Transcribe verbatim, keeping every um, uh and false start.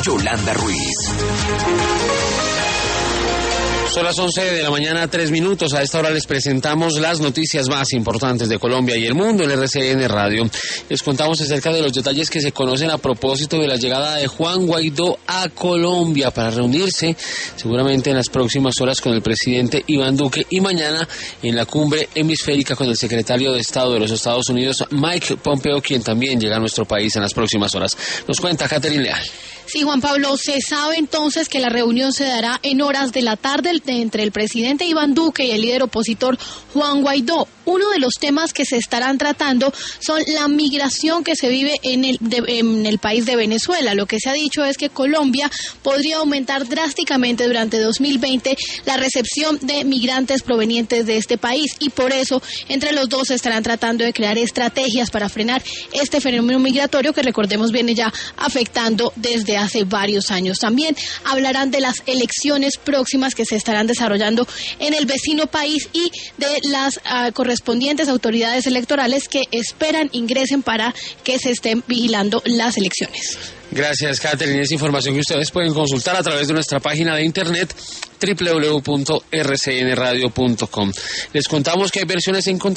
Yolanda Ruiz. Son las once de la mañana, tres minutos. A esta hora les presentamos las noticias más importantes de Colombia y el mundo en R C N Radio. Les contamos acerca de los detalles que se conocen a propósito de la llegada de Juan Guaidó a Colombia para reunirse seguramente en las próximas horas con el presidente Iván Duque y mañana en la cumbre hemisférica con el secretario de Estado de los Estados Unidos, Mike Pompeo, quien también llega a nuestro país en las próximas horas. Nos cuenta Catherine Leal. Sí, Juan Pablo, se sabe entonces que la reunión se dará en horas de la tarde entre el presidente Iván Duque y el líder opositor Juan Guaidó. Uno de los temas que se estarán tratando son la migración que se vive en el, de, en el país de Venezuela. Lo que se ha dicho es que Colombia podría aumentar drásticamente durante dos mil veinte la recepción de migrantes provenientes de este país y por eso entre los dos estarán tratando de crear estrategias para frenar este fenómeno migratorio que recordemos viene ya afectando desde hace varios años. También hablarán de las elecciones próximas que se estarán desarrollando en el vecino país y de las uh, correspondientes autoridades electorales que esperan ingresen para que se estén vigilando las elecciones. Gracias, Catherine. Es información que ustedes pueden consultar a través de nuestra página de internet doble u doble u doble u punto r c n radio punto com. Les contamos que hay versiones en